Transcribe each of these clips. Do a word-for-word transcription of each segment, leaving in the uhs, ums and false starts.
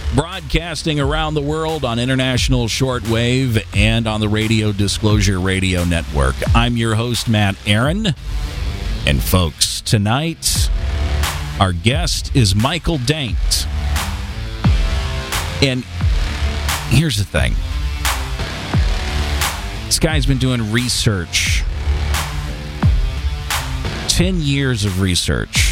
broadcasting around the world on international shortwave and on the Radio Disclosure Radio Network. I'm your host, Matt Aaron. And folks, tonight, our guest is Michael Dankt. And here's the thing. This guy's been doing research. Ten years of research.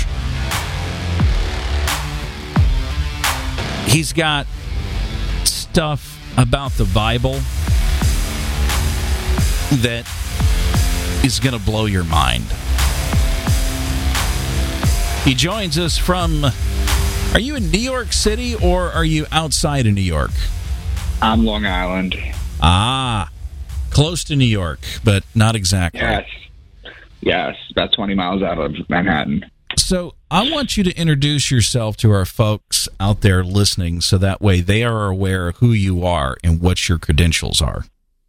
He's got stuff about the Bible that is going to blow your mind. He joins us from, are you in New York City or are you outside of New York? I'm Long Island. Ah, close to New York, but not exactly. Yes. Yes, about twenty miles out of Manhattan. So I want you to introduce yourself to our folks out there listening so that way they are aware of who you are and what your credentials are.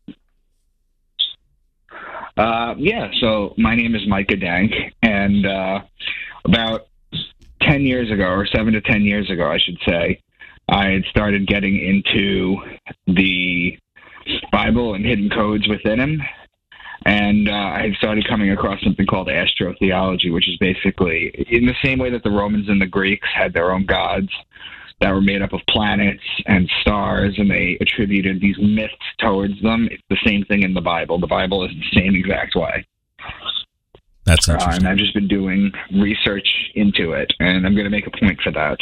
Uh, yeah, so my name is Micah Dankt, and uh, about ten years ago, or seven to ten years ago, I should say, I had started getting into the Bible and hidden codes within him. And uh, I had started coming across something called astrotheology, which is basically in the same way that the Romans and the Greeks had their own gods that were made up of planets and stars, and they attributed these myths towards them. It's the same thing in the Bible. The Bible is the same exact way. That's interesting. Uh, and I've just been doing research into it, and I'm going to make a point for that.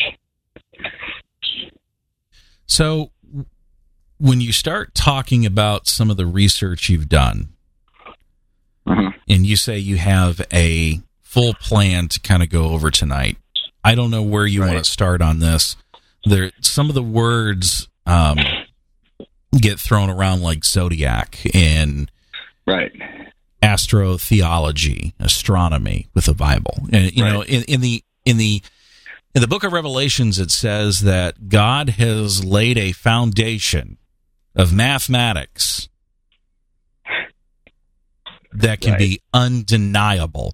So when you start talking about some of the research you've done, Uh-huh. and you say you have a full plan to kind of go over tonight, I don't know where you right. want to start on this. There, some of the words um, get thrown around like zodiac and right. astrotheology, astronomy with the Bible. And you right. know, in, in the in the in the Book of Revelations, it says that God has laid a foundation of mathematics that can right. be undeniable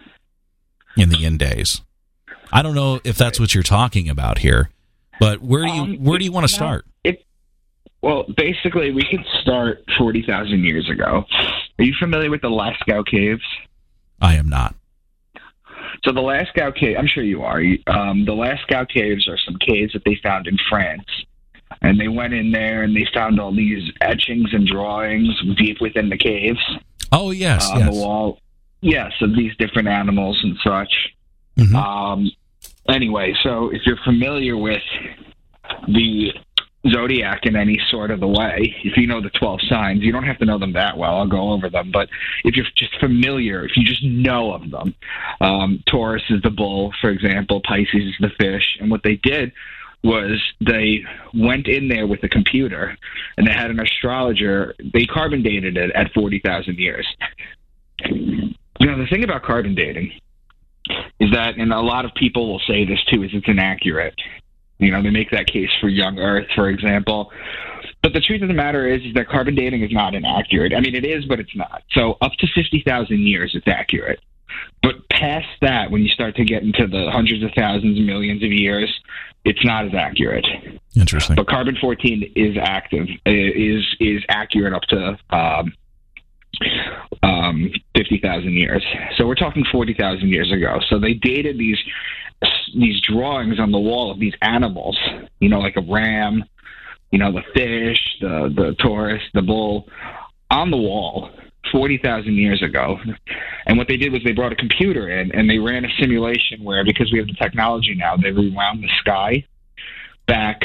in the end days. I don't know if that's what you're talking about here, but where do you um, where do you want to start? It, well, basically, we could start forty thousand years ago. Are you familiar with the Lascaux Caves? I am not. So the Lascaux Cave, I'm sure you are. Um, the Lascaux Caves are some caves that they found in France. And they went in there and they found all these etchings and drawings deep within the caves. Oh, yes, on yes. the wall. Yes, of these different animals and such. Mm-hmm. Um, anyway, so if you're familiar with the zodiac in any sort of the way, if you know the twelve signs, you don't have to know them that well. I'll go over them. But if you're just familiar, if you just know of them, um, Taurus is the bull, for example. Pisces is the fish. And what they did was they went in there with a computer and they had an astrologer. They carbon dated it at forty thousand years. You know, the thing about carbon dating is that, and a lot of people will say this too, is it's inaccurate. You know, they make that case for young Earth, for example. But the truth of the matter is, is that carbon dating is not inaccurate. I mean, it is, but it's not. So up to fifty thousand years, it's accurate. But past that, when you start to get into the hundreds of thousands, millions of years, it's not as accurate. Interesting. But carbon fourteen is active, is is accurate up to um, um, fifty thousand years. So we're talking forty thousand years ago. So they dated these these drawings on the wall of these animals, you know, like a ram, you know, the fish, the, the Taurus, the bull, on the wall forty thousand years ago. And what they did was they brought a computer in and they ran a simulation where, because we have the technology now, they rewound the sky back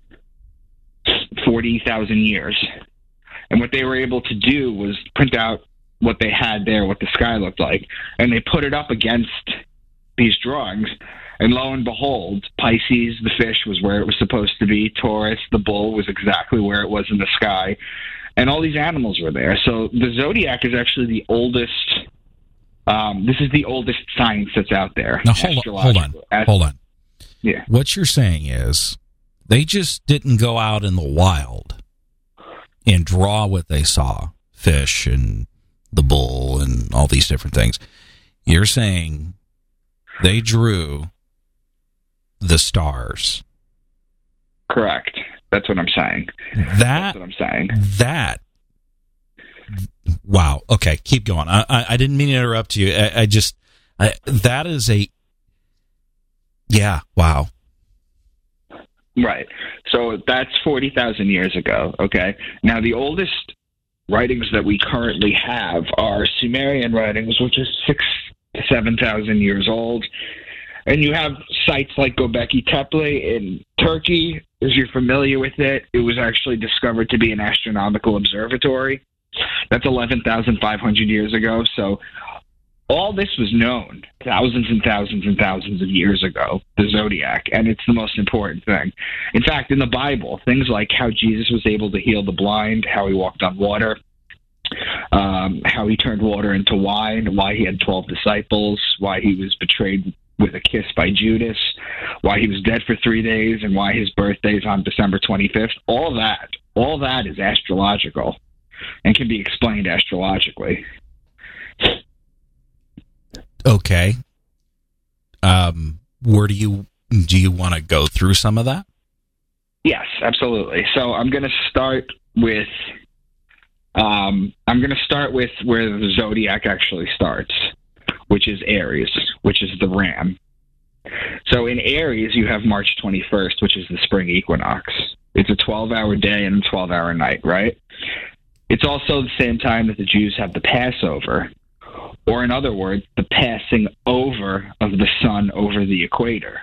forty thousand years. And what they were able to do was print out what they had there, what the sky looked like, and they put it up against these drawings. And lo and behold, Pisces, the fish, was where it was supposed to be. Taurus, the bull, was exactly where it was in the sky. And all these animals were there. So the zodiac is actually the oldest. Um, this is the oldest science that's out there. Now, hold on, hold on, As, hold on. Yeah. What you're saying is they just didn't go out in the wild and draw what they saw, fish and the bull and all these different things. You're saying they drew the stars. Correct. That's what I'm saying. That, That's what I'm saying. That. Wow. Okay, keep going. I, I, I didn't mean to interrupt you. I, I just, I, that is a, yeah, wow. Right. So that's forty thousand years ago, okay? Now, the oldest writings that we currently have are Sumerian writings, which is six to seven thousand years old. And you have sites like Göbekli Tepe in Turkey. As you're familiar with it, it was actually discovered to be an astronomical observatory. That's eleven thousand five hundred years ago. So all this was known thousands and thousands and thousands of years ago, the zodiac, and it's the most important thing. In fact, in the Bible, things like how Jesus was able to heal the blind, how he walked on water, um, how he turned water into wine, why he had twelve disciples, why he was betrayed with a kiss by Judas, why he was dead for three days, and why his birthday is on December twenty-fifth. All that, all that is astrological and can be explained astrologically. Okay. Um, where do you do you want to go through some of that? Yes, absolutely. So I'm going to start with um, I'm going to start with where the zodiac actually starts, which is Aries, which is the ram. So in Aries, you have March twenty-first, which is the spring equinox. It's a twelve-hour day and a twelve-hour night, right? It's also the same time that the Jews have the Passover, or in other words, the passing over of the sun over the equator,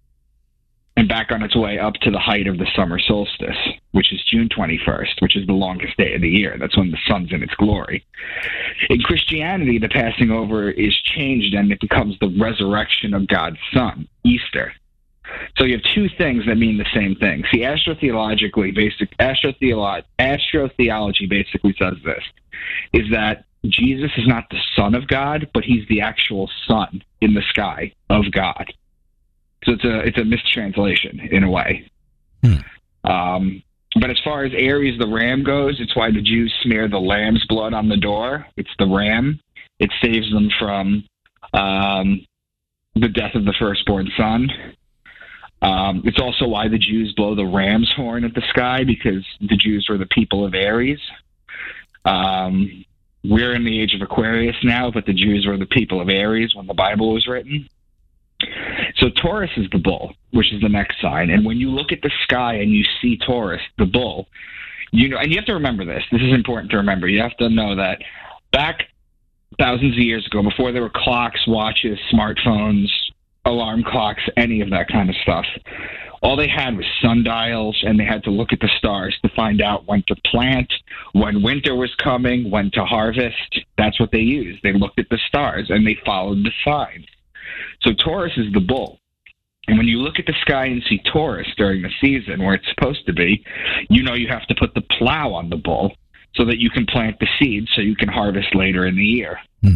and back on its way up to the height of the summer solstice, which is June twenty-first, which is the longest day of the year. That's when the sun's in its glory. In Christianity, the passing over is changed and it becomes the resurrection of God's Son, Easter. So you have two things that mean the same thing. See, astrotheologically, basic astrotheolo- astrotheology basically says this, is that Jesus is not the Son of God, but he's the actual sun in the sky of God. So it's a it's a mistranslation in a way. Hmm. Um, but as far as Aries the ram goes, it's why the Jews smear the lamb's blood on the door. It's the ram. It saves them from um, the death of the firstborn son. Um, it's also why the Jews blow the ram's horn at the sky, because the Jews were the people of Aries. Um, we're in the age of Aquarius now, but the Jews were the people of Aries when the Bible was written. So Taurus is the bull, which is the next sign. And when you look at the sky and you see Taurus, the bull, you know, and you have to remember this. This is important to remember. You have to know that back thousands of years ago, before there were clocks, watches, smartphones, alarm clocks, any of that kind of stuff, all they had was sundials, and they had to look at the stars to find out when to plant, when winter was coming, when to harvest. That's what they used. They looked at the stars, and they followed the signs. So Taurus is the bull. And when you look at the sky and see Taurus during the season where it's supposed to be, you know you have to put the plow on the bull so that you can plant the seeds so you can harvest later in the year. Hmm.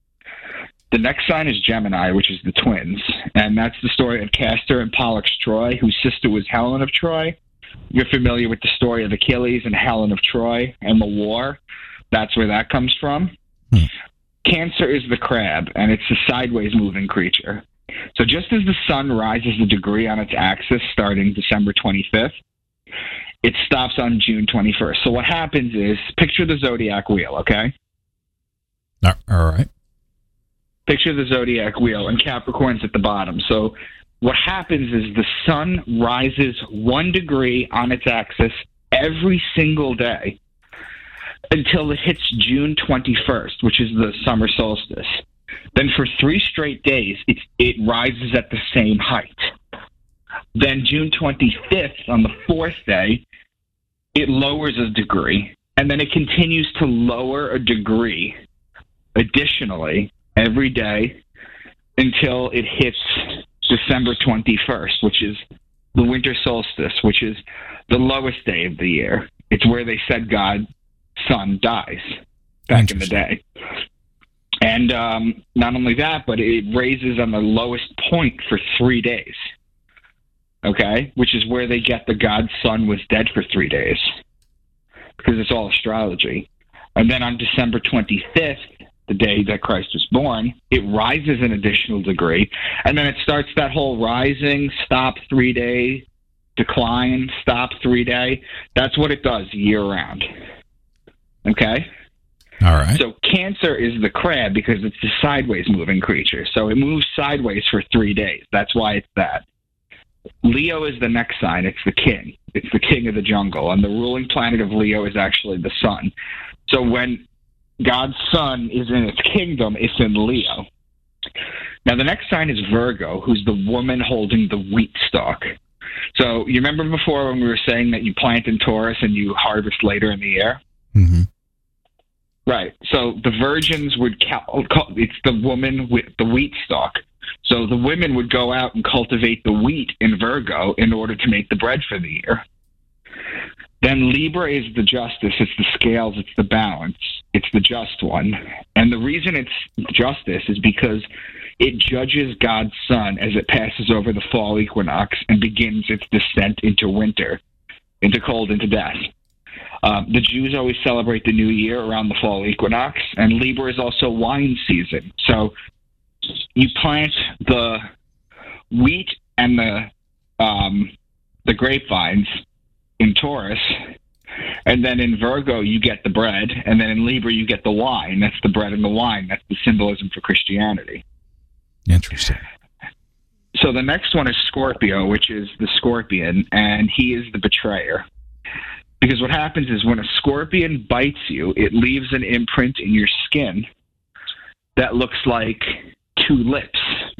The next sign is Gemini, which is the twins. And that's the story of Castor and Pollux Troy, whose sister was Helen of Troy. You're familiar with the story of Achilles and Helen of Troy and the war. That's where that comes from. Hmm. Cancer is the crab, and it's a sideways moving creature. So just as the sun rises a degree on its axis starting December twenty-fifth, it stops on June twenty-first. So what happens is, picture the zodiac wheel, okay? All right. Picture the zodiac wheel, and Capricorn's at the bottom. So what happens is the sun rises one degree on its axis every single day until it hits June twenty-first, which is the summer solstice. Then for three straight days, it, it rises at the same height. Then June twenty-fifth, on the fourth day, it lowers a degree, and then it continues to lower a degree additionally every day until it hits December twenty-first, which is the winter solstice, which is the lowest day of the year. It's where they said God's son dies back in the day. And um, not only that, but it raises on the lowest point for three days, okay, which is where they get the God's son was dead for three days, because it's all astrology. And then on December twenty-fifth, the day that Christ was born, it rises an additional degree, and then it starts that whole rising, stop three day decline, stop, three-day, that's what it does year-round. Okay? All right. So Cancer is the crab because it's a sideways moving creature. So it moves sideways for three days. That's why it's that. Leo is the next sign. It's the king. It's the king of the jungle. And the ruling planet of Leo is actually the sun. So when God's sun is in its kingdom, it's in Leo. Now, the next sign is Virgo, who's the woman holding the wheat stalk. So you remember before when we were saying that you plant in Taurus and you harvest later in the year? Mm-hmm. Right. So the virgins would cal- it's the woman with the wheat stalk. So the women would go out and cultivate the wheat in Virgo in order to make the bread for the year. Then Libra is the justice. It's the scales. It's the balance. It's the just one. And the reason it's justice is because it judges God's sun as it passes over the fall equinox and begins its descent into winter, into cold, into death. Um, the Jews always celebrate the new year around the fall equinox, and Libra is also wine season. So you plant the wheat and the um, the grapevines in Taurus, and then in Virgo you get the bread, and then in Libra you get the wine. That's the bread and the wine. That's the symbolism for Christianity. Interesting. So the next one is Scorpio, which is the scorpion, and he is the betrayer. Because what happens is when a scorpion bites you, it leaves an imprint in your skin that looks like two lips.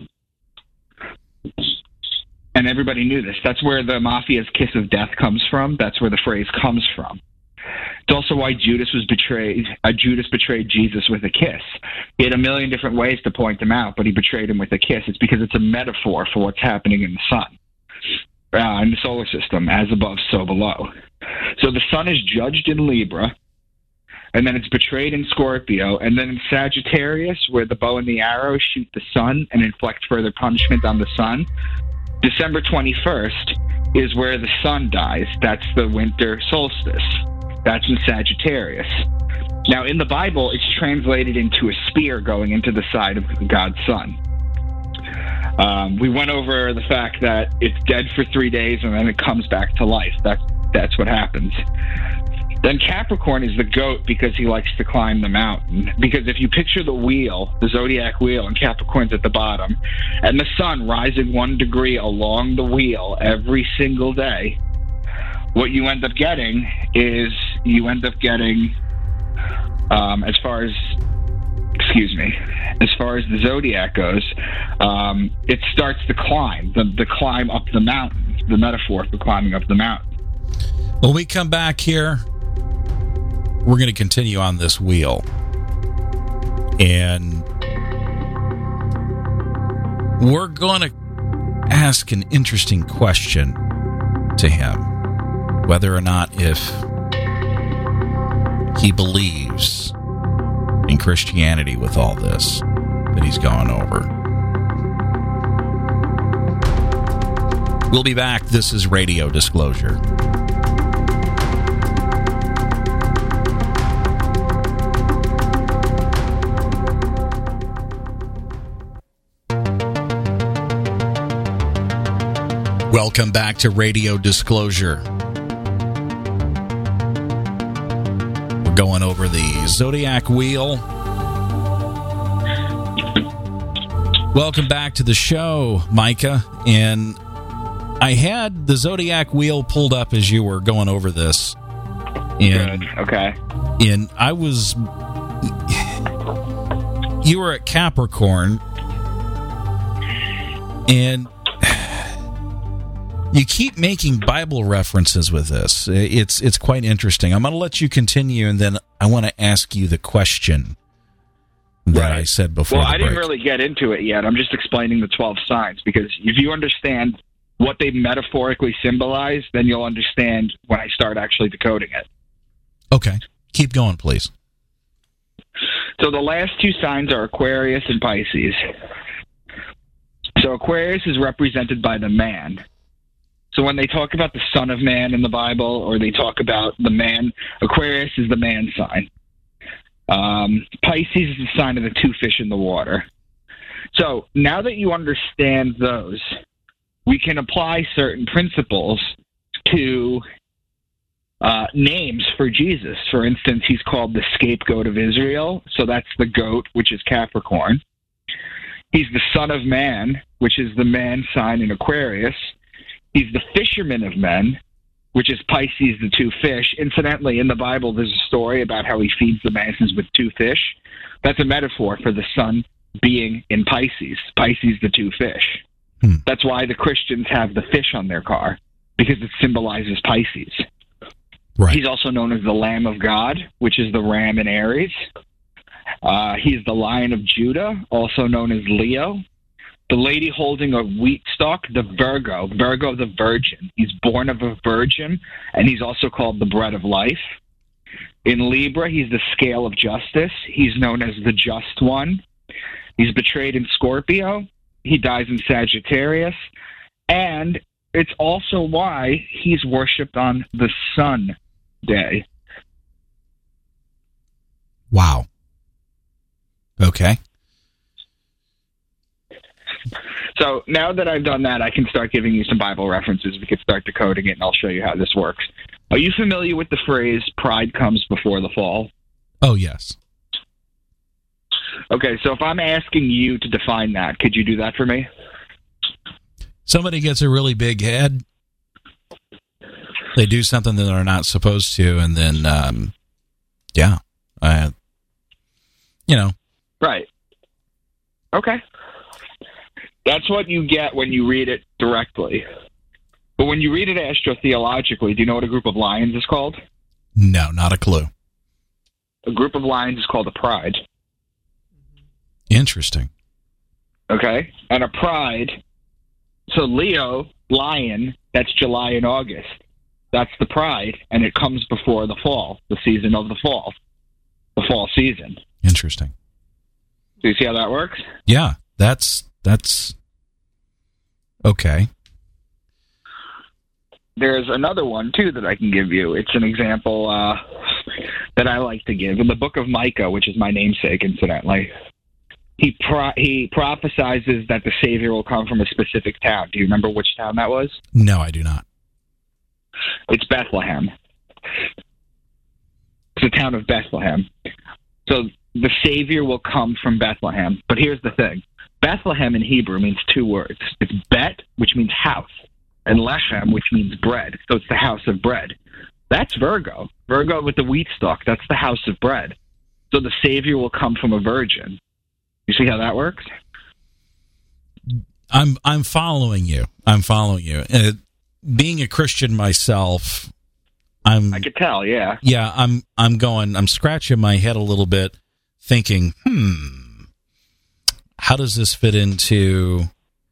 And everybody knew this. That's where the mafia's kiss of death comes from. That's where the phrase comes from. It's also why Judas was betrayed. Uh, Judas betrayed Jesus with a kiss. He had a million different ways to point him out, but he betrayed him with a kiss. It's because it's a metaphor for what's happening in the sun, uh, in the solar system, as above, so below. So the sun is judged in Libra, and then it's betrayed in Scorpio, and then in Sagittarius, where the bow and the arrow shoot the sun and inflict further punishment on the sun, December twenty-first is where the sun dies. That's the winter solstice. That's in Sagittarius. Now, in the Bible, it's translated into a spear going into the side of God's sun. Um, we went over the fact that it's dead for three days and then it comes back to life. That's, that's what happens. Then Capricorn is the goat because he likes to climb the mountain. Because if you picture the wheel, the zodiac wheel, and Capricorn's at the bottom, and the sun rising one degree along the wheel every single day, what you end up getting is you end up getting, um, as far as, excuse me, as far as the zodiac goes, um, it starts to climb, the, the climb up the mountain, the metaphor for climbing up the mountain. When we come back here, we're going to continue on this wheel. And we're going to ask an interesting question to him. Whether or not if he believes in Christianity with all this that he's gone over. We'll be back. This is Radio Disclosure. Welcome back to Radio Disclosure. We're going over the Zodiac Wheel. Welcome back to the show, Micah. And I had the Zodiac Wheel pulled up as you were going over this. And, Good. Okay. And I was... You were at Capricorn. And... You keep making Bible references with this. It's it's quite interesting. I'm going to let you continue, and then I want to ask you the question that right. I said before. Well, the I break. didn't really get into it yet. I'm just explaining the twelve signs, because if you understand what they metaphorically symbolize, then you'll understand when I start actually decoding it. Okay. Keep going, please. So the last two signs are Aquarius and Pisces. So Aquarius is represented by the man. So when they talk about the Son of Man in the Bible, or they talk about the man, Aquarius is the man sign. Um, Pisces is the sign of the two fish in the water. So now that you understand those, we can apply certain principles to uh, names for Jesus. For instance, he's called the scapegoat of Israel, so that's the goat, which is Capricorn. He's the Son of Man, which is the man sign in Aquarius. He's the fisherman of men, which is Pisces, the two fish. Incidentally, in the Bible, there's a story about how he feeds the masses with two fish. That's a metaphor for the sun being in Pisces. Pisces, the two fish. Hmm. That's why the Christians have the fish on their car, because it symbolizes Pisces. Right. He's also known as the Lamb of God, which is the ram in Aries. Uh, he's the Lion of Judah, also known as Leo. The lady holding a wheat stalk, the Virgo, Virgo the Virgin. He's born of a virgin, and he's also called the bread of life. In Libra, he's the scale of justice. He's known as the just one. He's betrayed in Scorpio. He dies in Sagittarius. And it's also why he's worshipped on the sun day. Wow. Okay. So now that I've done that, I can start giving you some Bible references. We can start decoding it, and I'll show you how this works. Are you familiar with the phrase, pride comes before the fall? Oh, yes. Okay, so if I'm asking you to define that, could you do that for me? Somebody gets a really big head. They do something that they're not supposed to, and then, um, yeah, uh, you know. Right. Okay. That's what you get when you read it directly. But when you read it astrotheologically, do you know what a group of lions is called? No, not a clue. A group of lions is called a pride. Interesting. Okay? And a pride, so Leo, lion, that's July and August. That's the pride, and it comes before the fall, the season of the fall, the fall season. Interesting. Do you see how that works? Yeah, that's... That's okay. There's another one, too, that I can give you. It's an example uh, that I like to give. In the book of Micah, which is my namesake, incidentally, he pro- he prophesizes that the Savior will come from a specific town. Do you remember which town that was? No, I do not. It's Bethlehem. It's the town of Bethlehem. So the Savior will come from Bethlehem. But here's the thing. Bethlehem in Hebrew means two words. It's Bet, which means house, and Lechem, which means bread. So it's the house of bread. That's Virgo. Virgo with the wheat stalk, that's the house of bread. So the Savior will come from a virgin. You see how that works? I'm I'm following you. I'm following you. Uh, being a Christian myself, I'm I could tell, yeah. Yeah, I'm I'm going I'm scratching my head a little bit thinking, hmm, how does this fit into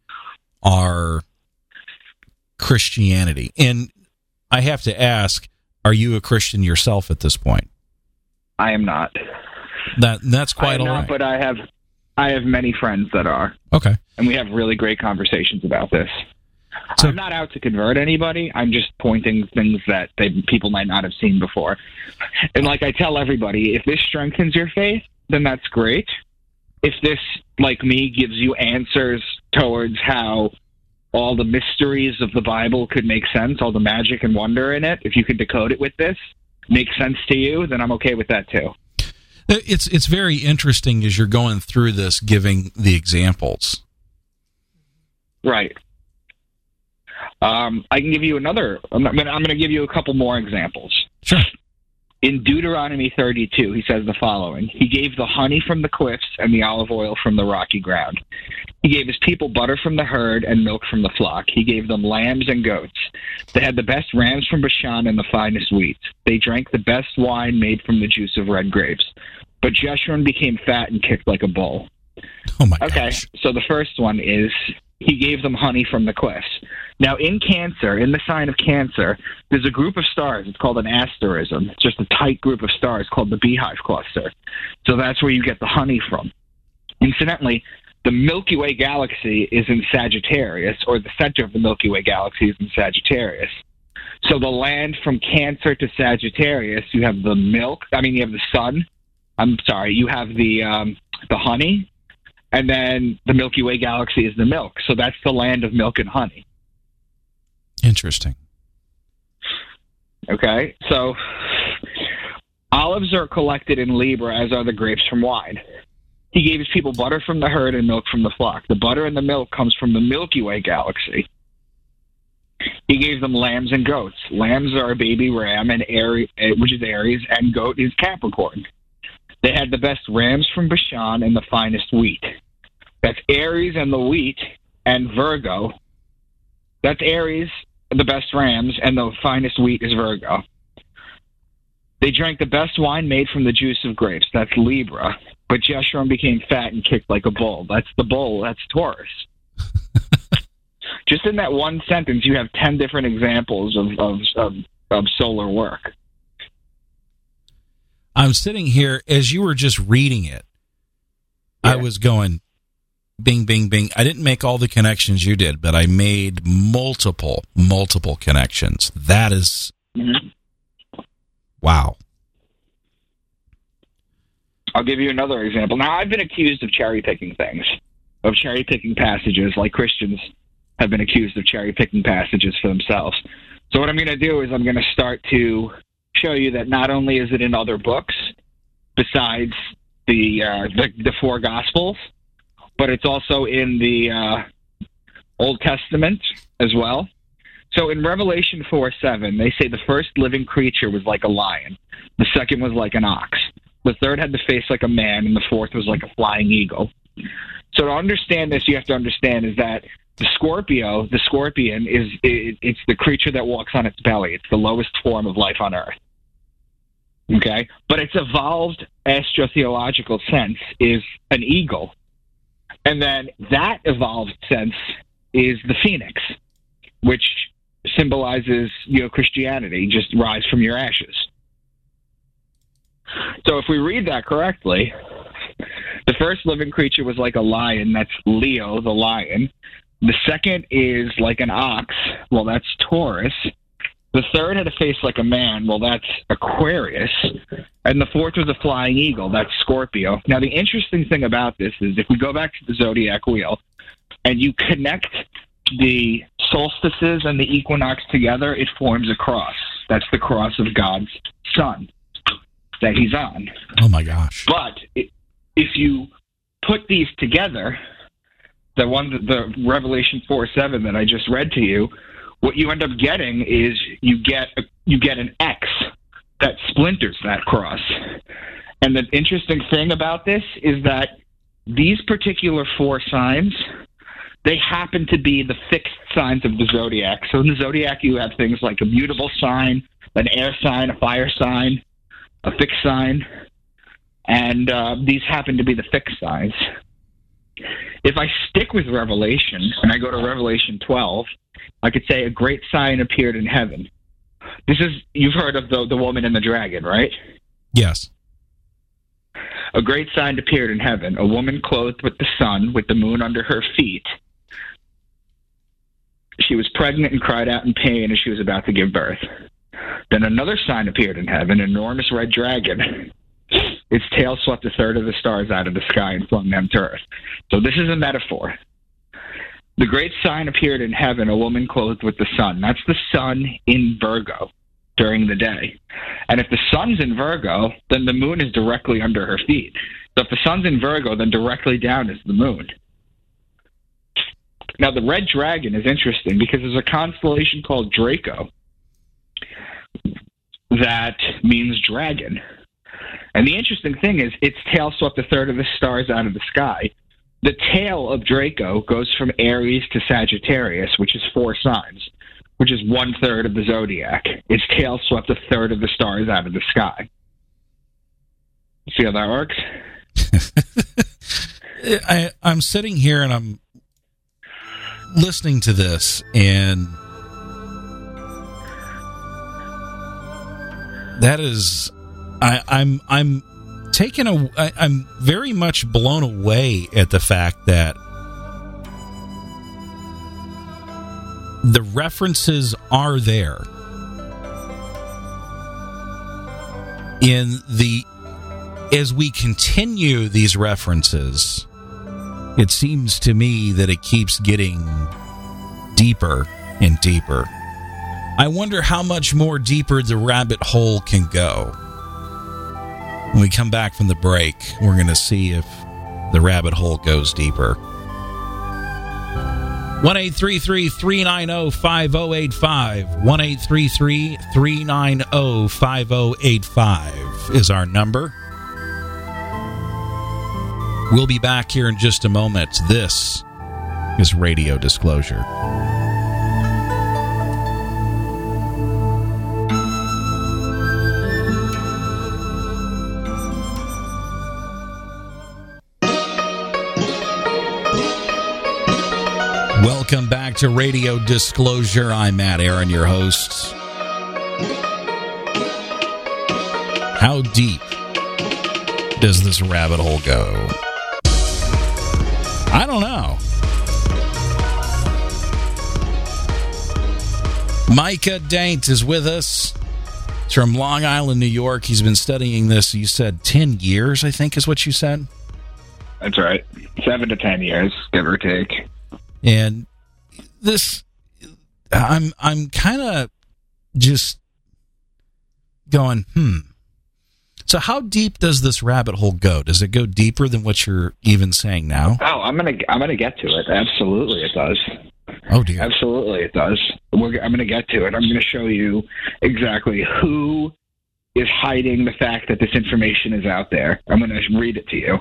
our Christianity? And I have to ask, are you a Christian yourself at this point? I am not. That that's quite all right. Not, but I have I have many friends that are. Okay. And we have really great conversations about this. So, I'm not out to convert anybody. I'm just pointing things that they, people might not have seen before. And like I tell everybody, if this strengthens your faith, then that's great. If this, like me, gives you answers towards how all the mysteries of the Bible could make sense, all the magic and wonder in it, if you could decode it with this, make sense to you, then I'm okay with that too. It's it's very interesting as you're going through this, giving the examples. Right. Um, I can give you another. I'm going to give you a couple more examples. Sure. In Deuteronomy thirty-two, he says the following. He gave the honey from the cliffs and the olive oil from the rocky ground. He gave his people butter from the herd and milk from the flock. He gave them lambs and goats. They had the best rams from Bashan and the finest wheat. They drank the best wine made from the juice of red grapes. But Jeshurun became fat and kicked like a bull. Oh, my okay, gosh. So the first one is he gave them honey from the cliffs. Now, in Cancer, in the sign of Cancer, there's a group of stars. It's called an asterism. It's just a tight group of stars called the Beehive Cluster. So that's where you get the honey from. Incidentally, the Milky Way galaxy is in Sagittarius, or the center of the Milky Way galaxy is in Sagittarius. So the land from Cancer to Sagittarius, you have the milk. I mean, you have the sun. I'm sorry, you have the um, the honey, and then the Milky Way galaxy is the milk. So that's the land of milk and honey. Interesting. Okay? So olives are collected in Libra, as are the grapes from wine. He gave his people butter from the herd and milk from the flock. The butter and the milk comes from the Milky Way galaxy. He gave them lambs and goats. Lambs are a baby ram, and Aries, which is Aries, and goat is Capricorn. They had the best rams from Bashan and the finest wheat. That's Aries and the wheat, and Virgo. That's Aries, the best rams, and the finest wheat is Virgo. They drank the best wine made from the juice of grapes. That's Libra. But Jeshurun became fat and kicked like a bull. That's the bull. That's Taurus. Just in that one sentence, you have ten different examples of, of, of, of solar work. I'm sitting here, as you were just reading it, yeah. I was going, bing, bing, bing. I didn't make all the connections you did, but I made multiple, multiple connections. That is, mm-hmm. Wow. I'll give you another example. Now, I've been accused of cherry-picking things, of cherry-picking passages, like Christians have been accused of cherry-picking passages for themselves. So what I'm going to do is I'm going to start to show you that not only is it in other books besides the uh, the, the four Gospels, but it's also in the uh, Old Testament as well. So in Revelation four seven, they say the first living creature was like a lion, the second was like an ox, the third had the face like a man, and the fourth was like a flying eagle. So to understand this, you have to understand is that the Scorpio, the scorpion, is it, it's the creature that walks on its belly. It's the lowest form of life on Earth. Okay? But its evolved astrotheological sense is an eagle. And then that evolved sense is the phoenix, which symbolizes, you know, Christianity, just rise from your ashes. So if we read that correctly, the first living creature was like a lion. That's Leo, the lion. The second is like an ox. Well, that's Taurus. The third had a face like a man. Well, that's Aquarius. And the fourth was a flying eagle. That's Scorpio. Now, the interesting thing about this is if we go back to the zodiac wheel and you connect the solstices and the equinox together, it forms a cross. That's the cross of God's sun that he's on. Oh, my gosh. But if you put these together, the one, the Revelation four seven that I just read to you, what you end up getting is you get a, you get an X that splinters that cross. And the interesting thing about this is that these particular four signs, they happen to be the fixed signs of the zodiac. So in the zodiac, you have things like a mutable sign, an air sign, a fire sign, a fixed sign, and uh, these happen to be the fixed signs. If I stick with Revelation and I go to Revelation twelve, I could say a great sign appeared in heaven. This is, you've heard of the, the woman and the dragon, right? Yes. A great sign appeared in heaven, a woman clothed with the sun, with the moon under her feet. She was pregnant and cried out in pain as she was about to give birth. Then another sign appeared in heaven, an enormous red dragon. Its tail swept a third of the stars out of the sky and flung them to earth. So this is a metaphor. The great sign appeared in heaven, a woman clothed with the sun. That's the sun in Virgo during the day. And if the sun's in Virgo, then the moon is directly under her feet. So if the sun's in Virgo, then directly down is the moon. Now, the red dragon is interesting because there's a constellation called Draco that means dragon. And the interesting thing is its tail swept a third of the stars out of the sky. The tail of Draco goes from Aries to Sagittarius, which is four signs, which is one-third of the zodiac. Its tail swept a third of the stars out of the sky. See how that works? I, I'm sitting here and I'm listening to this, and that is... I, I'm I'm taken a I, I'm very much blown away at the fact that the references are there in the as we continue these references. It seems to me that it keeps getting deeper and deeper. I wonder how much more deeper the rabbit hole can go. When we come back from the break, we're going to see if the rabbit hole goes deeper. one eight three three, three nine zero, five zero eight five. one eight three three, three nine zero, five zero eight five is our number. We'll be back here in just a moment. This is Radio Disclosure. Welcome back to Radio Disclosure. I'm Matt Aaron, your host. How deep does this rabbit hole go? I don't know. Micah Daint is with us. He's from Long Island, New York. He's been studying this, you said, ten years, I think is what you said? That's right. Seven to ten years, give or take. And this, I'm I'm kind of just going, hmm. So how deep does this rabbit hole go? Does it go deeper than what you're even saying now? Oh, I'm gonna I'm gonna get to it. Absolutely, it does. Oh dear. Absolutely, it does. We're, I'm gonna get to it. I'm gonna show you exactly who is hiding the fact that this information is out there. I'm gonna read it to you.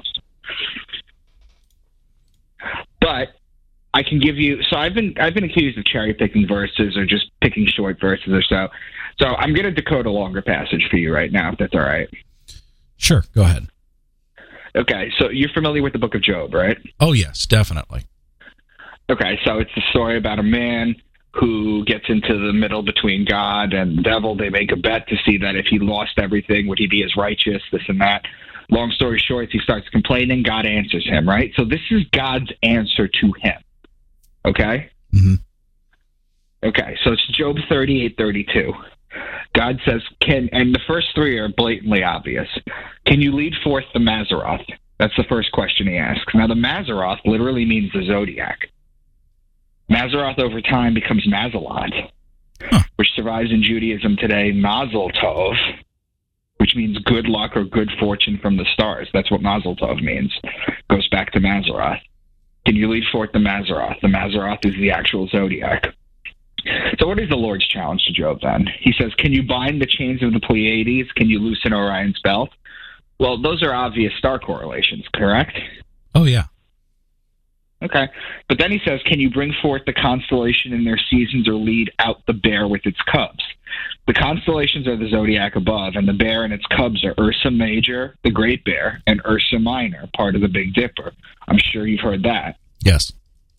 But I can give you. So I've been I've been accused of cherry picking verses or just picking short verses or so. So I'm going to decode a longer passage for you right now, if that's all right. Sure, go ahead. Okay, so you're familiar with the Book of Job, right? Oh yes, definitely. Okay, so it's the story about a man who gets into the middle between God and the devil. They make a bet to see that if he lost everything, would he be as righteous? This and that. Long story short, he starts complaining. God answers him, right? So this is God's answer to him. Okay? Mm-hmm. Okay, so it's Job thirty-eight thirty-two. God says, "Can," and the first three are blatantly obvious. Can you lead forth the Mazzaroth? That's the first question he asks. Now, the Mazzaroth literally means the zodiac. Mazzaroth over time becomes Mazalot, huh. which survives in Judaism today, Mazel Tov, which means good luck or good fortune from the stars. That's what Mazel Tov means. Goes back to Mazzaroth. Can you lead forth the Mazzaroth? The Mazzaroth is the actual zodiac. So what is the Lord's challenge to Job then? He says, can you bind the chains of the Pleiades? Can you loosen Orion's belt? Well, those are obvious star correlations, correct? Oh, yeah. Okay. But then he says, can you bring forth the constellation in their seasons or lead out the bear with its cubs? The constellations are the zodiac above, and the bear and its cubs are Ursa Major, the Great Bear, and Ursa Minor, part of the Big Dipper. I'm sure you've heard that. Yes.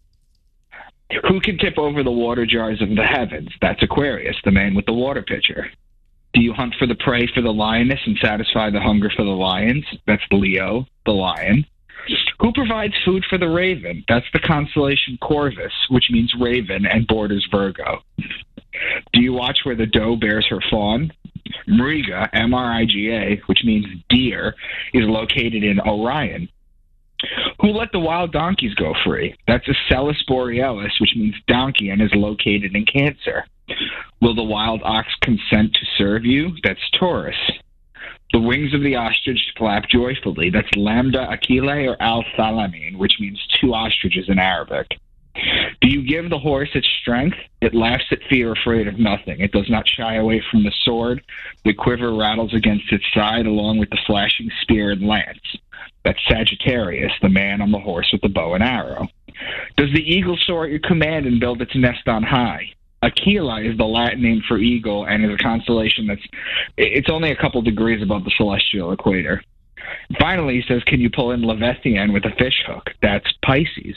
Who can tip over the water jars of the heavens? That's Aquarius, the man with the water pitcher. Do you hunt for the prey for the lioness and satisfy the hunger for the lions? That's Leo, the lion. Who provides food for the raven? That's the constellation Corvus, which means raven and borders Virgo. Do you watch where the doe bears her fawn? Mriga, M R I G A, which means deer, is located in Orion. Who let the wild donkeys go free? That's Acellus Borealis, which means donkey and is located in Cancer. Will the wild ox consent to serve you? That's Taurus. The wings of the ostrich flap joyfully. That's Lambda Achille or Al-Thalamine, which means two ostriches in Arabic. Do you give the horse its strength? It laughs at fear, afraid of nothing. It does not shy away from the sword. The quiver rattles against its side, along with the flashing spear and lance. That's Sagittarius, the man on the horse with the bow and arrow. Does the eagle soar at your command and build its nest on high? Aquila is the Latin name for eagle and is a constellation that's it's only a couple degrees above the celestial equator. Finally, he says, can you pull in Leviathan with a fish hook? That's Pisces.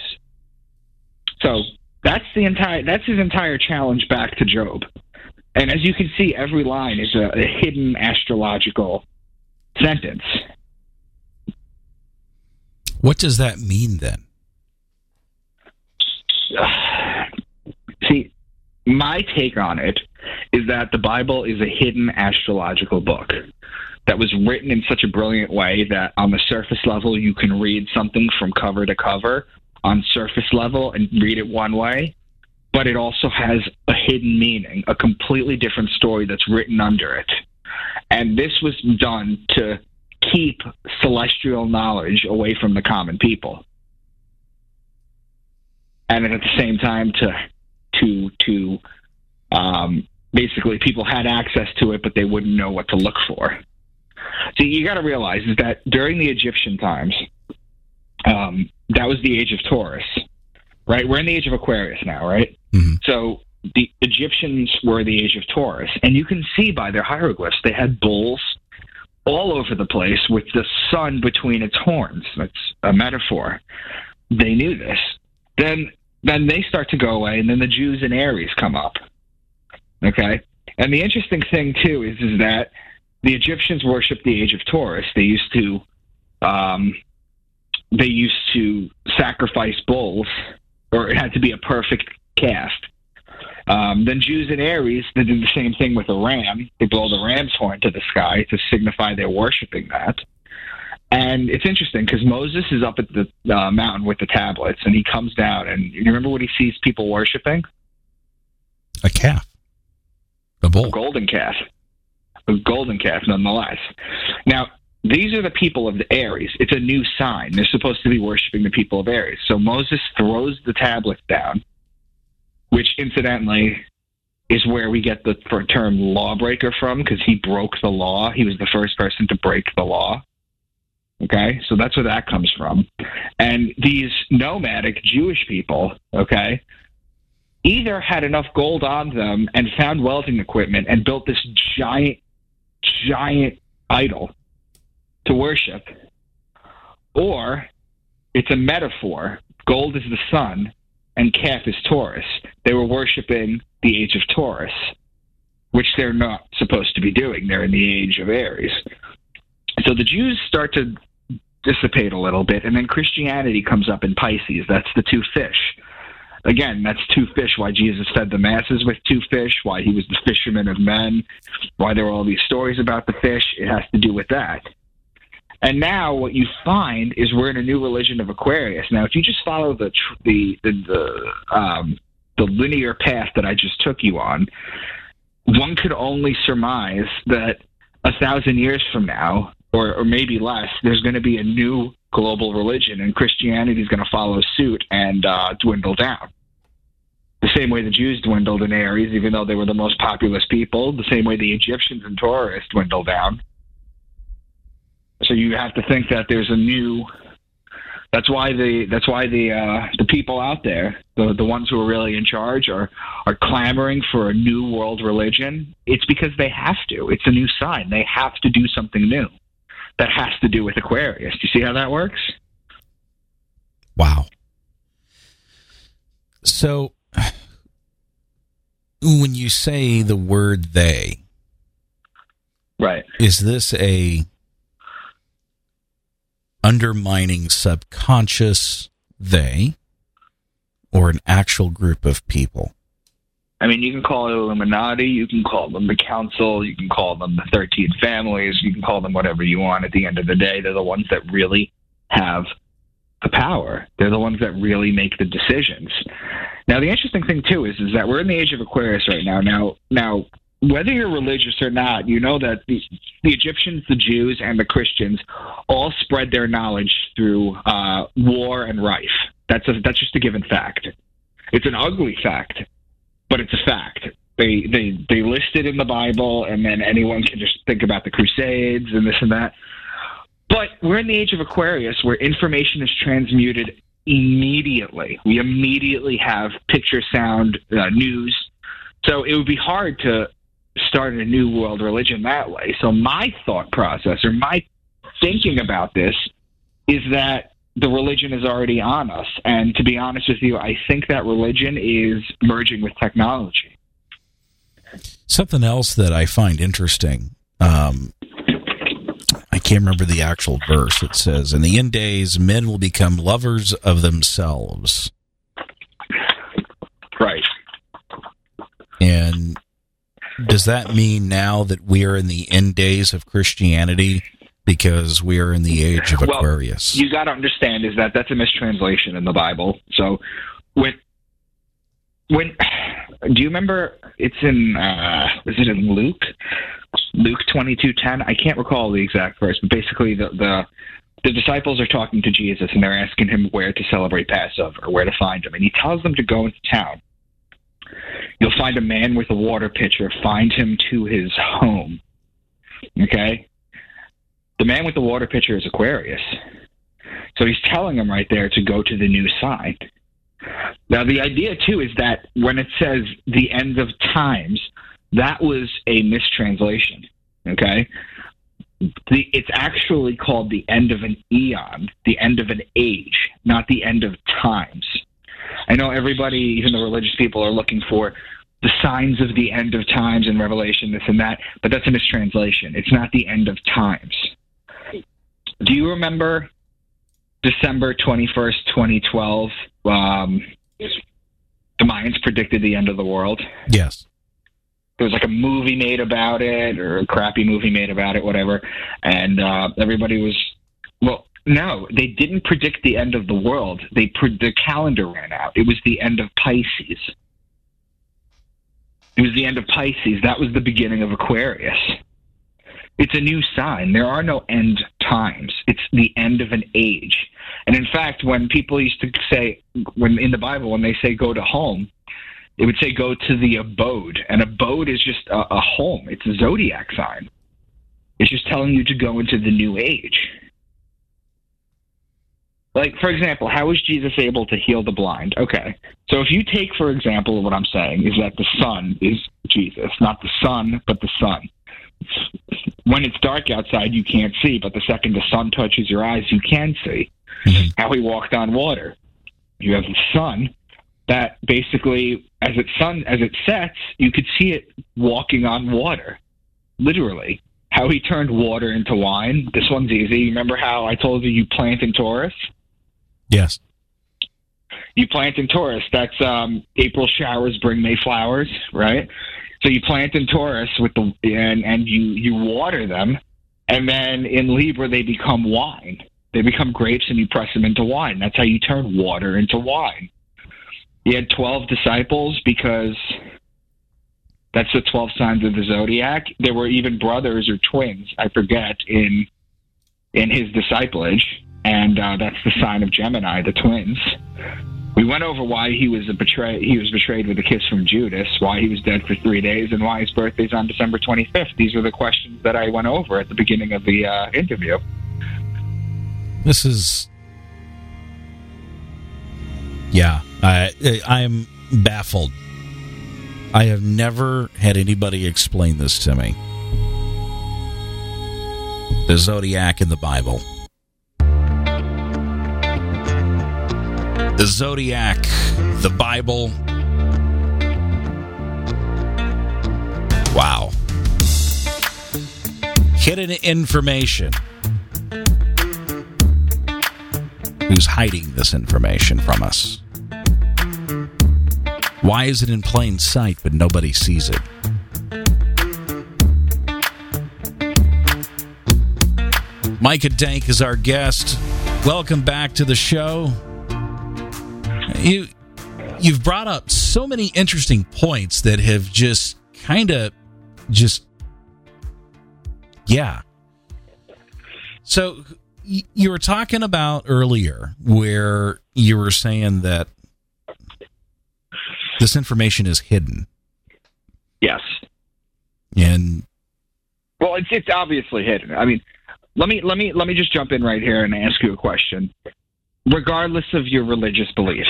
So that's the entire that's his entire challenge back to Job. And as you can see, every line is a, a hidden astrological sentence. What does that mean then? See, my take on it is that the Bible is a hidden astrological book that was written in such a brilliant way that on the surface level you can read something from cover to cover on surface level and read it one way, but it also has a hidden meaning, a completely different story that's written under it. And this was done to keep celestial knowledge away from the common people. And at the same time, to to to um, basically, people had access to it, but they wouldn't know what to look for. So you got to realize is that during the Egyptian times, um, that was the age of Taurus, right? We're in the age of Aquarius now, right? Mm-hmm. So the Egyptians were the age of Taurus, and you can see by their hieroglyphs they had bulls all over the place with the sun between its horns. That's a metaphor. They knew this. Then then they start to go away, and then the Jews and Aries come up. Okay? And the interesting thing, too, is, is that the Egyptians worshiped the age of Taurus. They used to um, they used to sacrifice bulls, or it had to be a perfect calf. Um, then Jews and Aries, they did the same thing with a ram. They blow the ram's horn to the sky to signify they're worshiping that. And it's interesting because Moses is up at the uh, mountain with the tablets, and he comes down, and you remember what he sees people worshiping? A calf. A bull. A golden calf. A golden calf, nonetheless. Now, these are the people of the Aries. It's a new sign. They're supposed to be worshiping the people of Aries. So Moses throws the tablets down, which incidentally is where we get the term lawbreaker from, because he broke the law. He was the first person to break the law. Okay, so that's where that comes from. And these nomadic Jewish people, okay, either had enough gold on them and found welding equipment and built this giant, giant idol to worship, or it's a metaphor. Gold is the sun and calf is Taurus. They were worshiping the age of Taurus, which they're not supposed to be doing. They're in the age of Aries. So the Jews start to dissipate a little bit, and then Christianity comes up in Pisces. That's the two fish. Again, that's two fish, why Jesus fed the masses with two fish, why he was the fisherman of men, why there were all these stories about the fish. It has to do with that. And now what you find is we're in a new religion of Aquarius. Now, if you just follow the the the, the, um, the linear path that I just took you on, one could only surmise that a thousand years from now, or, or maybe less, there's going to be a new global religion, and Christianity is going to follow suit and uh, dwindle down. The same way the Jews dwindled in Aries, even though they were the most populous people, the same way the Egyptians and Taurus dwindled down. So you have to think that there's a new. That's why the that's why the uh, the people out there, the the ones who are really in charge, are are clamoring for a new world religion. It's because they have to. It's a new sign. They have to do something new. That has to do with Aquarius. Do you see how that works? Wow. So, when you say the word "they," right, is this a undermining subconscious they, or an actual group of people? I mean, you can call it Illuminati, you can call them the Council, you can call them the thirteen Families, you can call them whatever you want. At the end of the day, they're the ones that really have the power. They're the ones that really make the decisions. Now, the interesting thing, too, is, is that we're in the age of Aquarius right now. Now, now, whether you're religious or not, you know that the, the Egyptians, the Jews, and the Christians all spread their knowledge through uh, war and rife. That's a, that's just a given fact. It's an ugly fact, but it's a fact. They they they list it in the Bible, and then anyone can just think about the Crusades and this and that. But we're in the age of Aquarius, where information is transmuted immediately. We immediately have picture, sound, uh, news. So it would be hard to start a new world religion that way. So my thought process, or my thinking about this, is that the religion is already on us. And to be honest with you, I think that religion is merging with technology. Something else that I find interesting, um, I can't remember the actual verse. It says, in the end days, men will become lovers of themselves. Right. And does that mean now that we are in the end days of Christianity because we are in the age of well, Aquarius? You got to understand is that that's a mistranslation in the Bible. So when when do you remember? It's in uh, is it in Luke? Luke twenty-two ten. I can't recall the exact verse, but basically the the the disciples are talking to Jesus and they're asking him where to celebrate Passover, where to find him, and he tells them to go into town. You'll find a man with a water pitcher. Find him to his home. Okay. The man with the water pitcher is Aquarius. So he's telling him right there to go to the new sign. Now, the idea, too, is that when it says the end of times, that was a mistranslation, okay? The, it's actually called the end of an eon, the end of an age, not the end of times. I know everybody, even the religious people, are looking for the signs of the end of times in Revelation, this and that, but that's a mistranslation. It's not the end of times. Do you remember December twenty-first, twenty twelve, um, the Mayans predicted the end of the world? Yes. There was like a movie made about it, or a crappy movie made about it, whatever, and uh, everybody was, well, no, they didn't predict the end of the world. They pre- the calendar ran out. It was the end of Pisces. It was the end of Pisces. That was the beginning of Aquarius. It's a new sign. There are no end times. It's the end of an age. And in fact, when people used to say, when in the Bible, when they say go to home, it would say go to the abode. An abode is just a, a home. It's a zodiac sign. It's just telling you to go into the new age. Like, for example, how was Jesus able to heal the blind? Okay. So if you take, for example, what I'm saying is that the sun is Jesus, not the sun, but the sun. When it's dark outside, you can't see, but the second the sun touches your eyes, you can see. Mm-hmm. How he walked on water. You have the sun that basically, as it sun as it sets, you could see it walking on water, literally. How he turned water into wine. This one's easy. Remember how I told you you plant in Taurus? Yes. You plant in Taurus. That's um, April showers bring May flowers, right? So you plant in Taurus with the and and you you water them, and then in Libra they become wine. They become grapes, and you press them into wine. That's how you turn water into wine. He had twelve disciples because that's the twelve signs of the zodiac. There were even brothers or twins, I forget, in in his disciplage, and uh, that's the sign of Gemini, the twins. We went over why he was a betray- he was betrayed with a kiss from Judas, why he was dead for three days, and why his birthday's on December twenty-fifth. These are the questions that I went over at the beginning of the uh, interview. This is, yeah, I I'm baffled. I have never had anybody explain this to me. The zodiac in the Bible. The zodiac, the Bible. Wow. Hidden information. Who's hiding this information from us? Why is it in plain sight but nobody sees it? Micah Dank is our guest. Welcome back to the show. You, you've brought up so many interesting points that have just kind of just, yeah. So you were talking about earlier where you were saying that this information is hidden. Yes. And well, it's it's obviously hidden. I mean, let me let me let me just jump in right here and ask you a question. Regardless of your religious beliefs,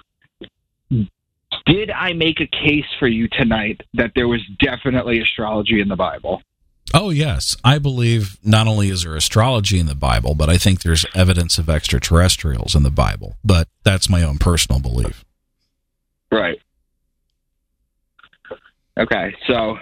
did I make a case for you tonight that there was definitely astrology in the Bible? Oh, yes. I believe not only is there astrology in the Bible, but I think there's evidence of extraterrestrials in the Bible. But that's my own personal belief. Right. Okay, so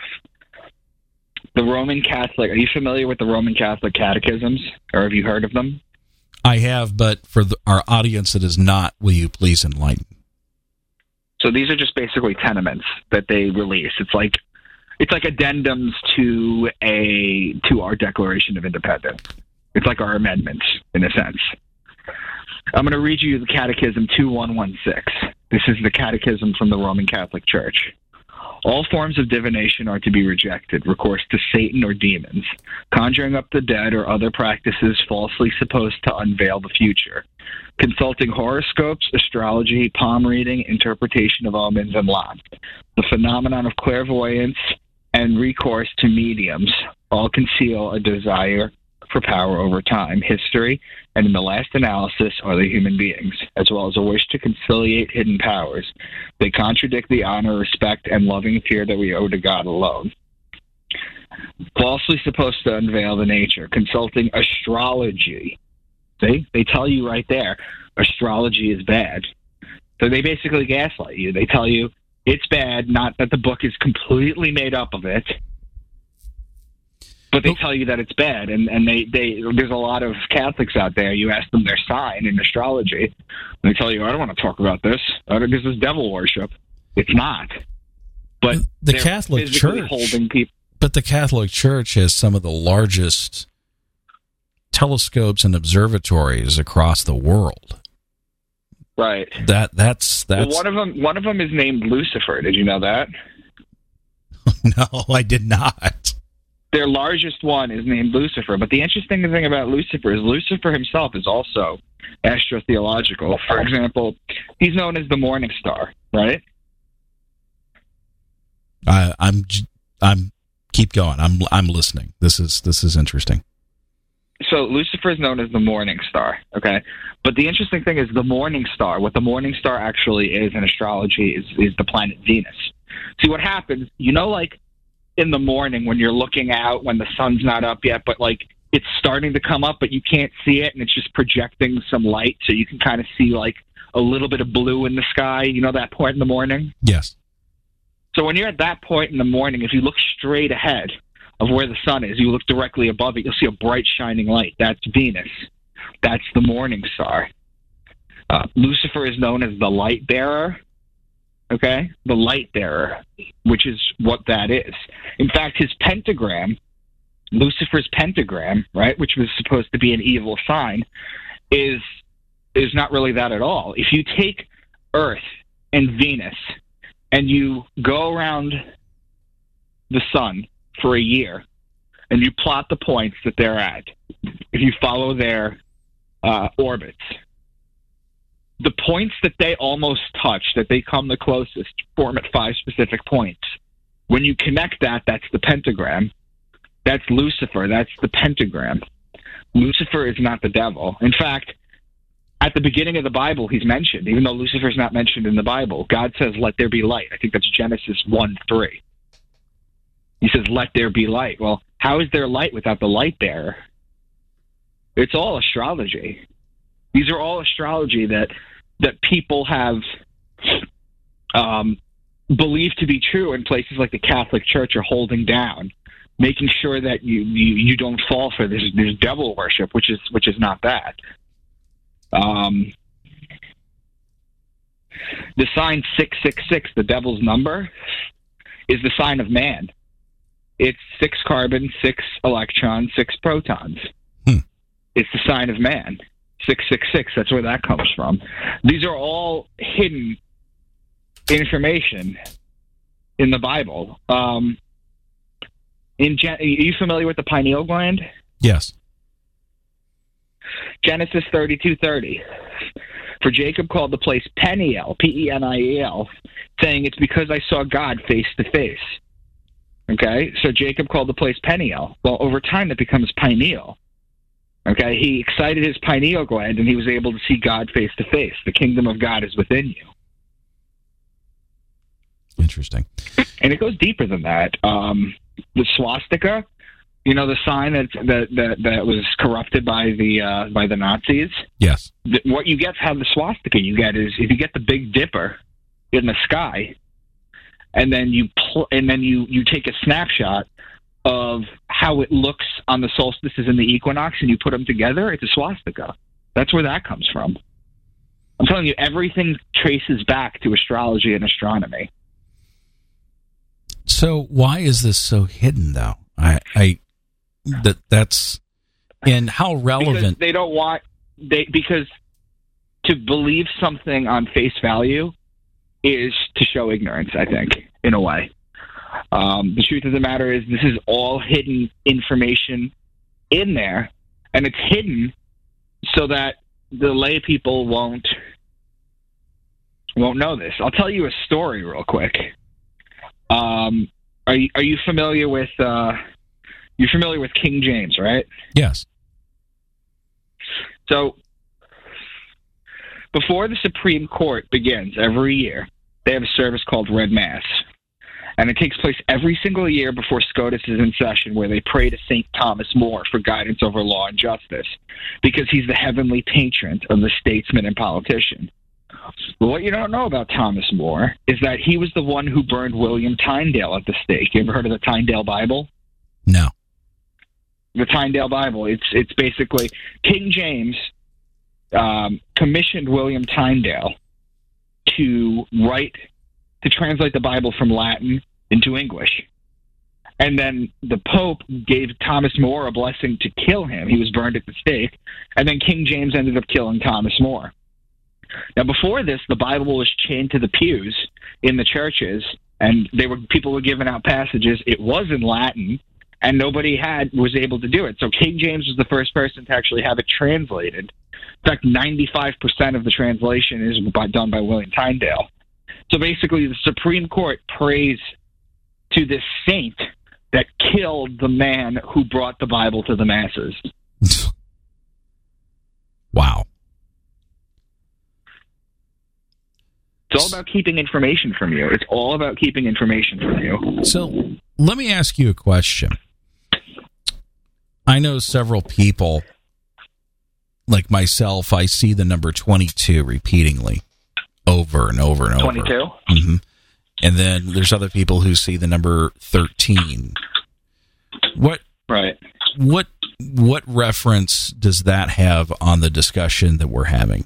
the Roman Catholic, are you familiar with the Roman Catholic catechisms, or have you heard of them? I have, but for the, our audience that is not, will you please enlighten? So these are just basically tenements that they release. It's like it's like addendums to a to our Declaration of Independence. It's like our amendments in a sense. I'm going to read you the Catechism two one one six. This is the Catechism from the Roman Catholic Church. All forms of divination are to be rejected, recourse to Satan or demons, conjuring up the dead or other practices falsely supposed to unveil the future, consulting horoscopes, astrology, palm reading, interpretation of omens and lots, the phenomenon of clairvoyance, and recourse to mediums, all conceal a desire for power over time, history, and in the last analysis are the human beings, as well as a wish to conciliate hidden powers. They contradict the honor, respect, and loving fear that we owe to God alone. Falsely supposed to unveil the nature, consulting astrology. See? They tell you right there, astrology is bad. So they basically gaslight you. They tell you it's bad, not that the book is completely made up of it, but they tell you that it's bad, and, and they, they there's a lot of Catholics out there, you ask them their sign in astrology, and they tell you, I don't want to talk about this. This is devil worship. It's not. But the Catholic Church, holding people. But the Catholic Church has some of the largest telescopes and observatories across the world. Right. That that's that's well, one of them. One of them is named Lucifer. Did you know that? No, I did not. Their largest one is named Lucifer. But the interesting thing about Lucifer is Lucifer himself is also astrotheological. For example, he's known as the morning star, right? I, I'm, I'm, keep going. I'm, I'm listening. This is, this is interesting. So Lucifer is known as the morning star, okay? But the interesting thing is the morning star, what the morning star actually is in astrology is, is the planet Venus. See, what happens, you know, like, in the morning when you're looking out when the sun's not up yet, but like it's starting to come up, but you can't see it, and it's just projecting some light, so you can kind of see like a little bit of blue in the sky. You know that point in the morning? Yes. So when you're at that point in the morning, if you look straight ahead of where the sun is, you look directly above it, you'll see a bright shining light. That's Venus. That's the morning star. Uh, Lucifer is known as the light bearer. Okay, the light bearer, which is what that is. In fact, his pentagram, Lucifer's pentagram, right, which was supposed to be an evil sign, is is not really that at all. If you take Earth and Venus and you go around the sun for a year and you plot the points that they're at, if you follow their uh, orbits, the points that they almost touch, that they come the closest, form at five specific points. When you connect that, that's the pentagram. That's Lucifer. That's the pentagram. Lucifer is not the devil. In fact, at the beginning of the Bible, he's mentioned, even though Lucifer's not mentioned in the Bible. God says, let there be light. I think that's Genesis one three. He says, let there be light. Well, how is there light without the light bearer? It's all astrology. These are all astrology that that people have um, believed to be true, and places like the Catholic Church are holding down, making sure that you, you, you don't fall for this, this devil worship, which is which is not that. Um, the sign six six six, the devil's number, is the sign of man. It's six carbon, six electrons, six protons. Hmm. It's the sign of man. six six six, that's where that comes from. These are all hidden information in the Bible. Um, in Gen- are you familiar with the pineal gland? Yes. Genesis thirty-two thirty. For Jacob called the place Peniel, P E N I E L, saying, it's because I saw God face to face. Okay, so Jacob called the place Peniel. Well, over time it becomes pineal. Okay, he excited his pineal gland, and he was able to see God face to face. The kingdom of God is within you. Interesting. And it goes deeper than that. Um, the swastika, you know, the sign that that that, that was corrupted by the uh, by the Nazis. Yes. The, what you get out of the swastika, you get is if you get the Big Dipper in the sky, and then you pl- and then you you take a snapshot of how it looks on the solstices and the equinox, and you put them together, it's a swastika. That's where that comes from. I'm telling you, everything traces back to astrology and astronomy. So why is this so hidden, though? I, I that that's and how relevant because they don't want they because to believe something on face value is to show ignorance, I think, in a way. Um, the truth of the matter is this is all hidden information in there, and it's hidden so that the lay people won't won't know this. I'll tell you a story real quick. Um, are you are you familiar with uh, you're familiar with King James, right? Yes. So before the Supreme Court begins every year, they have a service called Red Mass. And it takes place every single year before SCOTUS is in session, where they pray to Saint Thomas More for guidance over law and justice, because he's the heavenly patron of the statesman and politician. But what you don't know about Thomas More is that he was the one who burned William Tyndale at the stake. You ever heard of the Tyndale Bible? No. The Tyndale Bible. It's it's basically King James um, commissioned William Tyndale to write, to translate the Bible from Latin into English. And then the Pope gave Thomas More a blessing to kill him. He was burned at the stake. And then King James ended up killing Thomas More. Now, before this, the Bible was chained to the pews in the churches, and they were people were giving out passages. It was in Latin, and nobody had was able to do it. So King James was the first person to actually have it translated. In fact, ninety-five percent of the translation is by, done by William Tyndale. So basically, the Supreme Court prays to this saint that killed the man who brought the Bible to the masses. Wow. It's all about keeping information from you. It's all about keeping information from you. So let me ask you a question. I know several people, like myself, I see the number twenty-two repeatedly over and over and over. twenty-two? Mm-hmm. And then there's other people who see the number thirteen. What right. What what reference does that have on the discussion that we're having?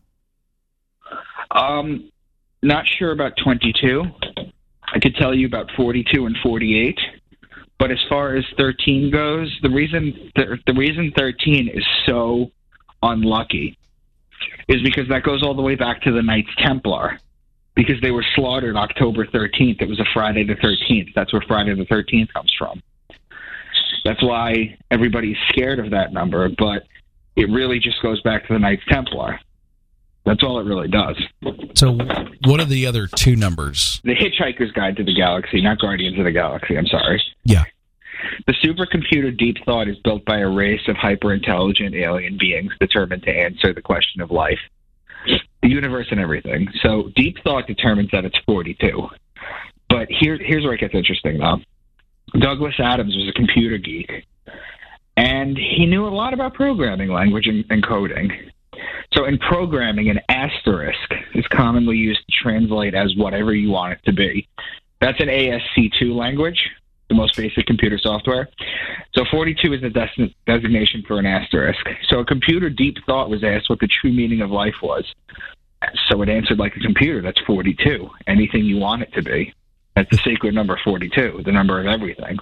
Um, not sure about twenty-two. I could tell you about forty-two and forty-eight. But as far as thirteen goes, the reason th- the reason thirteen is so unlucky is because that goes all the way back to the Knights Templar, because they were slaughtered October thirteenth. It was a Friday the thirteenth. That's where Friday the thirteenth comes from. That's why everybody's scared of that number, but it really just goes back to the Knights Templar. That's all it really does. So what are the other two numbers? The Hitchhiker's Guide to the Galaxy, not Guardians of the Galaxy, I'm sorry. Yeah. The supercomputer Deep Thought is built by a race of hyper-intelligent alien beings determined to answer the question of life, the universe, and everything. So Deep Thought determines that it's forty-two. But here, here's where it gets interesting, though. Douglas Adams was a computer geek, and he knew a lot about programming language and, and coding. So in programming, an asterisk is commonly used to translate as whatever you want it to be. That's an A S C two language, the most basic computer software. So forty-two is the des- designation for an asterisk. So a computer Deep Thought was asked what the true meaning of life was. So it answered like a computer, that's forty-two, anything you want it to be. That's the sacred number forty-two, the number of everything.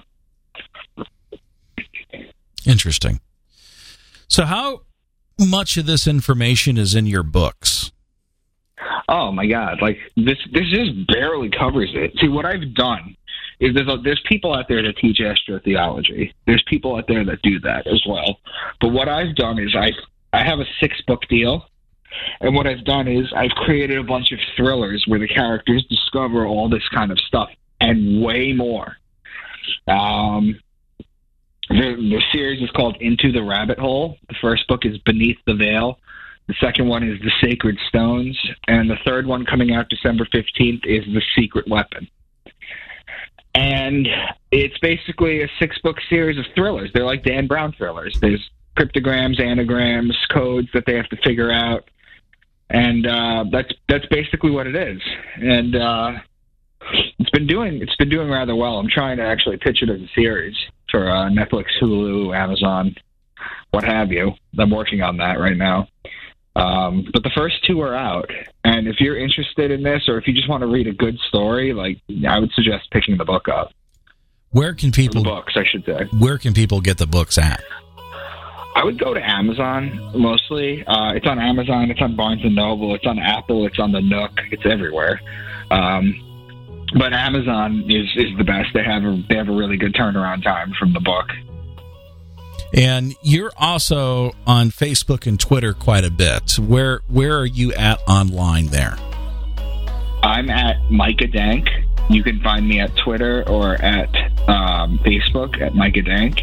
Interesting. So how much of this information is in your books? Oh my God! Like this, this just barely covers it. See, what I've done is there's a, there's people out there that teach astrotheology. There's people out there that do that as well. But what I've done is I I have a six book deal, and what I've done is I've created a bunch of thrillers where the characters discover all this kind of stuff and way more. Um. The, the series is called Into the Rabbit Hole. The first book is Beneath the Veil. The second one is The Sacred Stones. And the third one, coming out December fifteenth, is The Secret Weapon. And it's basically a six-book series of thrillers. They're like Dan Brown thrillers. There's cryptograms, anagrams, codes that they have to figure out. And uh, that's that's basically what it is. And uh, it's been doing it's been doing rather well. I'm trying to actually pitch it as a series for uh, Netflix, Hulu, Amazon, what have you. I'm working on that right now. Um, but the first two are out. And if you're interested in this, or if you just want to read a good story, like I would suggest picking the book up. Where can people the books, I should say. Where can people get the books at? I I would go to Amazon mostly. Uh, it's on Amazon. It's on Barnes and Noble. It's on Apple. It's on the Nook. It's everywhere. Um, but Amazon is, is the best. They have a, they have a really good turnaround time from the book. And you're also on Facebook and Twitter quite a bit. Where where are you at online there? I'm at Micah Dank. You can find me at Twitter or at um, Facebook at Micah Dank.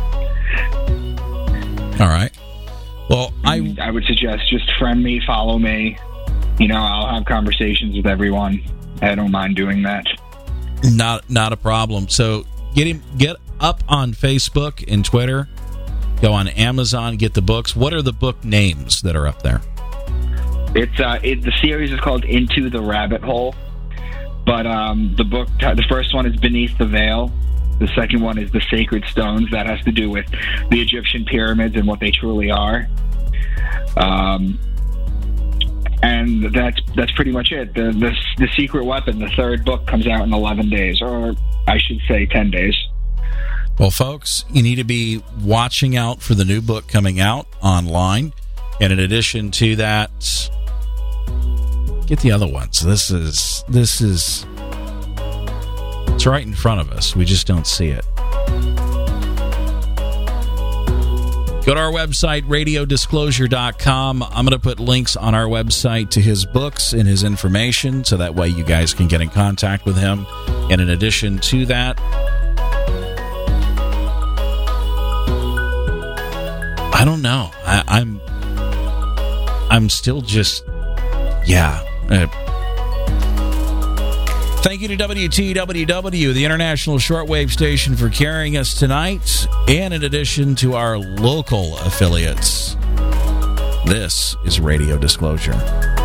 All right. Well, I I would suggest just friend me, follow me. You know, I'll have conversations with everyone. I don't mind doing that. Not not a problem. So get him get up on Facebook and Twitter. Go on Amazon, get the books. What are the book names that are up there? It's uh, it, the series is called Into the Rabbit Hole, but um, the book, the first one is Beneath the Veil. The second one is The Sacred Stones. That has to do with the Egyptian pyramids and what they truly are. Um, and that's that's pretty much it. The, the the Secret Weapon, the third book, comes out in eleven days, or I should say ten days. Well, folks, you need to be watching out for the new book coming out online. And in addition to that, get the other ones. This is, this is, it's right in front of us. We just don't see it. Go to our website, radio disclosure dot com. I'm going to put links on our website to his books and his information, so that way you guys can get in contact with him. And in addition to that, I don't know. I, I'm I'm still just, yeah. Uh, thank you to W T W W, the international shortwave station, for carrying us tonight. And in addition to our local affiliates, this is Radio Disclosure.